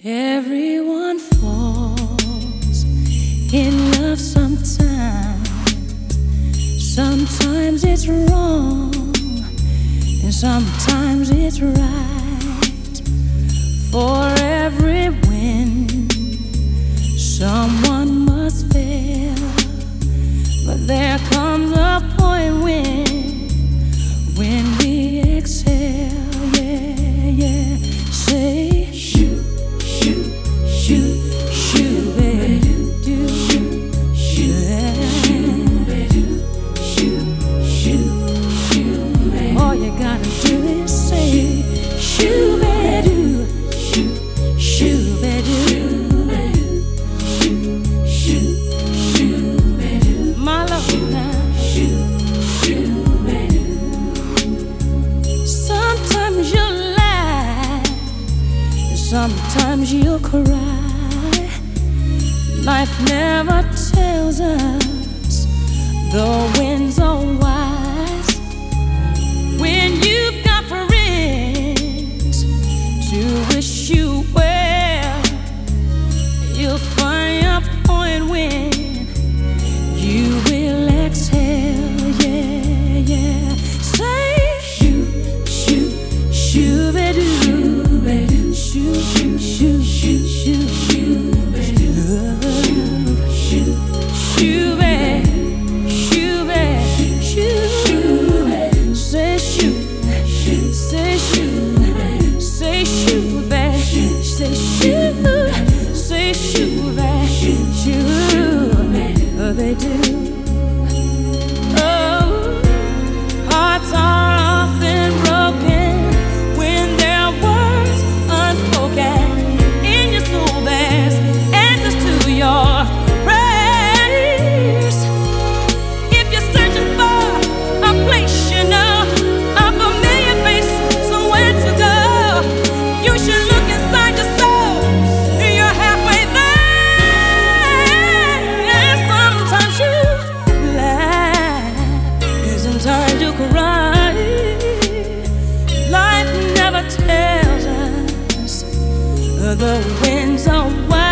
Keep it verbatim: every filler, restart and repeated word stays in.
Everyone falls in love sometimes. Sometimes it's wrong, and sometimes it's right. For every win, someone must fail. But there comes a point when, when we exhale, yeah, yeah. Say, shoot, shoot, shoot, shoot, baby, do, shoot, shoot, baby, shoot, shoot, shoot, baby. All you gotta do is say, shoot, baby, shoot, shoot, baby, shoot, shoot, shoot, baby. My love now, shoot, shoot, baby. Sometimes you laugh, sometimes you'll cry. Life never tells us the winds are wise. When you've got friends to wish you well, you'll find a point when you will exhale, yeah, yeah. Say, shoot, shoot, shoot-a-doo, baby, shoot, shoot, shoot, shoot, shoot, shoot, baby, shoot, shoot, baby, shoot, baby, shoot, baby. Say shoot, say shoot, say shoot, baby, say shoot, say shoot, baby, shoot, oh, they do. Oh, hearts are often broken when there are words unspoken. In your soul there's answers to your prayers. If you're searching for a place you know, a familiar face, somewhere to go, you should look inside your soul. You're halfway there. Sometimes you laugh, there's time to cry. Life never tells us the winds are wild.